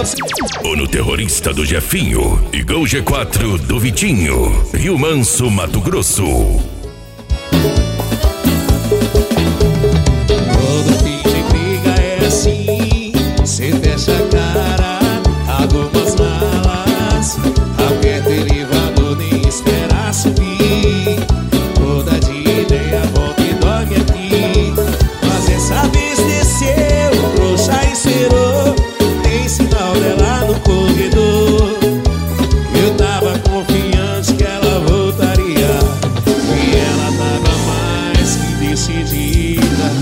O no Terrorista do Jefinho e Gol G4 do Vitinho. Rio Manso, Mato Grosso. Todo fim de briga é assim, cê fecha a cara, algumas malas, aperta elevador, nem espera subir. Muda de ideia, volta e dorme aqui. Mas essa vez desceu, trouxa esperou, tem sinal dela no corredor. Eu tava confiante que ela voltaria, e ela tava mais que decidida.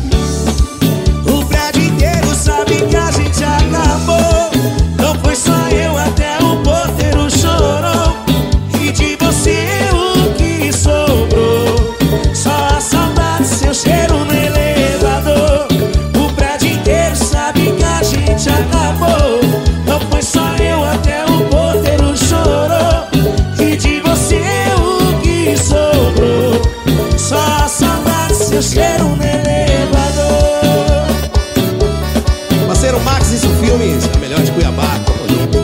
O prédio inteiro sabe que a gente acabou. Não foi só eu, até o porteiro chorou. E de você o que sobrou? Só a saudade, seu cheiro no elevador. O prédio inteiro sabe que a gente acabou. Não foi só eu, até o porteiro chorou. E de você o que sobrou? Só a saudade, seu cheiro no elevador. Parceiro Max, isso filmes, a melhor de Cuiabá, tamo junto.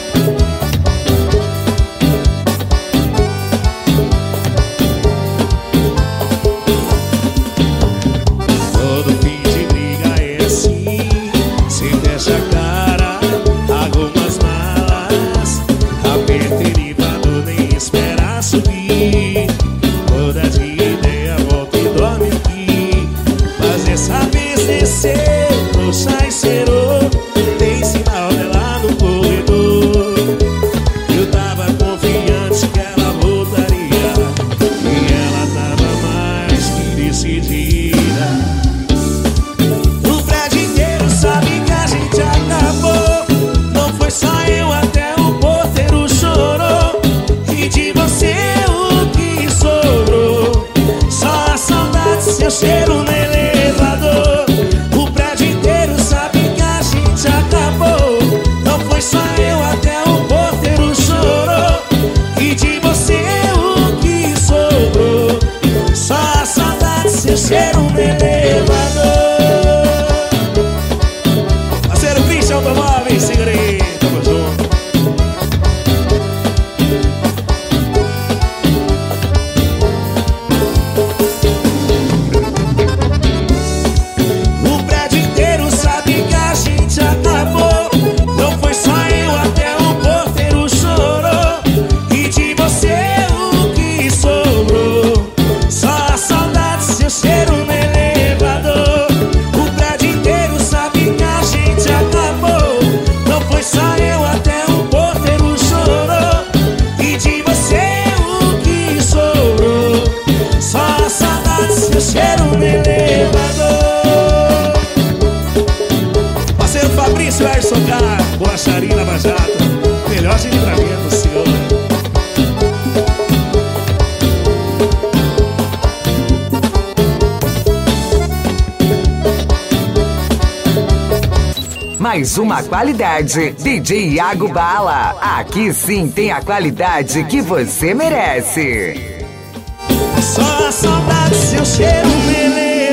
Todo fim de briga é assim, cê fecha a cara, algumas malas, aperta elevador, nem espera subir. Muda de ideia, volta e dorme aqui. Mas dessa vez desceu, trouxa e cerou, tem sinal dela no corredor. Eu tava confiante que ela voltaria, e ela tava mais que decidida. O prédio inteiro sabe que a gente acabou. Não foi só eu, até o porteiro chorou. E de você o que sobrou? Só a saudade, seu cheiro no elevador. O prédio inteiro sabe que a gente acabou. Não foi só eu, até o porteiro chorou. E de você o que sobrou? Só a saudade, seu cheiro no elevador. Parceiro Christian Automóveis, segurei, tamo junto. O prédio inteiro sabe que a gente acabou. Não foi só eu, até o porteiro chorou. E de você o que sobrou? Só a saudade, seu cheiro no elevador. O prédio inteiro sabe que a gente acabou. Não foi só eu, até o porteiro chorou. E de você o que sobrou? Só a saudade, seu cheiro no elevador. Parceiro Fabrício Erson K, Boacharia na Bajata, melhor de livramento, senhor. Mais uma qualidade, DJ Iago Bala. Aqui sim tem a qualidade que você merece. Só a saudade, seu cheiro no elevador.